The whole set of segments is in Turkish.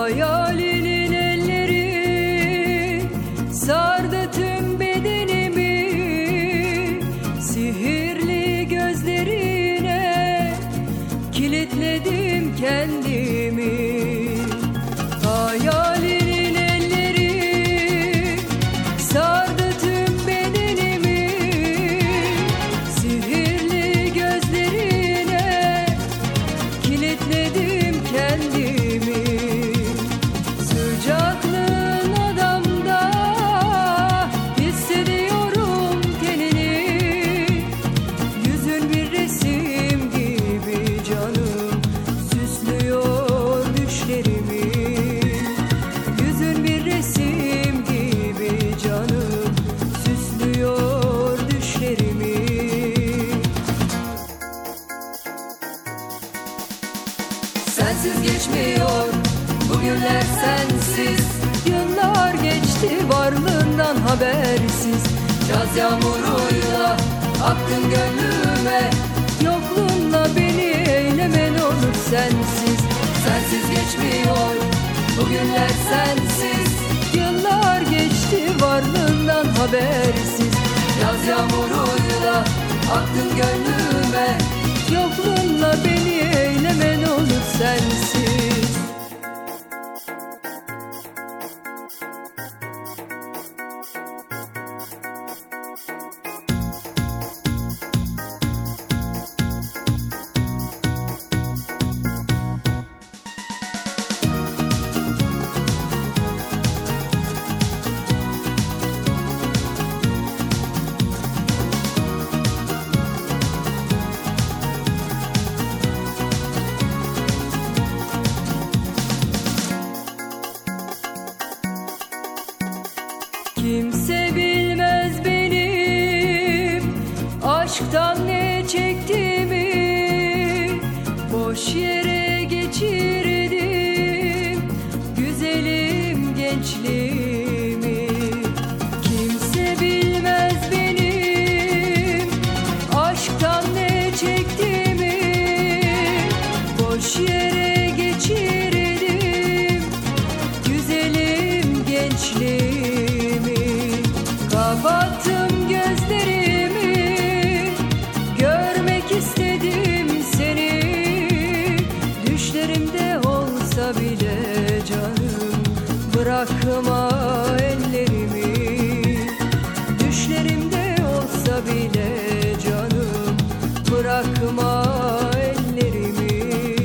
Hayalinin elleri sardı tüm bedenimi, sihirli gözlerine kilitledim kendimi. Hayalinin elleri sardı tüm bedenimi, sihirli gözlerine kilitledim kendimi. Sıcaklığın adamda hissediyorum tenini, yüzün bir resim gibi canım süslüyor düşlerimi. Yüzün bir resim gibi canım süslüyor düşlerimi. Sensiz geçmiyor bugünler, sensiz. Yıllar geçti varlığından habersiz. Yaz yağmuruyla aktın gönlüme, yokluğunla beni eyleme ne olur sensiz. Sensiz geçmiyor bugünler, sensiz. Yıllar geçti varlığından habersiz. Yaz yağmuruyla aktın gönlüme, yokluğunla beni eyleme ne olur sensiz. Kimse bilmez benim aşktan ne çektiğimi, boş yere geçirdim güzelim gençliğimi. Kimse bilmez benim aşktan ne çektiğimi, boş yere geçirdim güzelim gençliğimi. Kapattım gözlerimi, görmek istedim seni. Düşlerimde olsa bile canım bırakma ellerimi. Düşlerimde olsa bile canım bırakma ellerimi.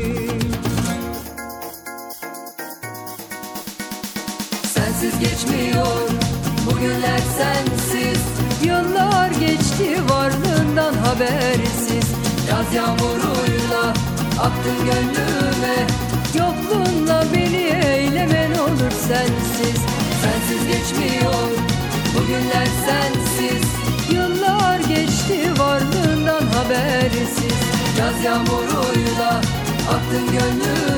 Sensiz geçmiyor bugünler, sensiz. Yıllar geçti varlığından habersiz. Yaz yağmuruyla aktın gönlüme, yokluğunla beni eyleme ne olur sensiz. Sensiz geçmiyor bugünler, sensiz. Yıllar geçti varlığından habersiz. Yaz yağmuruyla aktın gönlüme,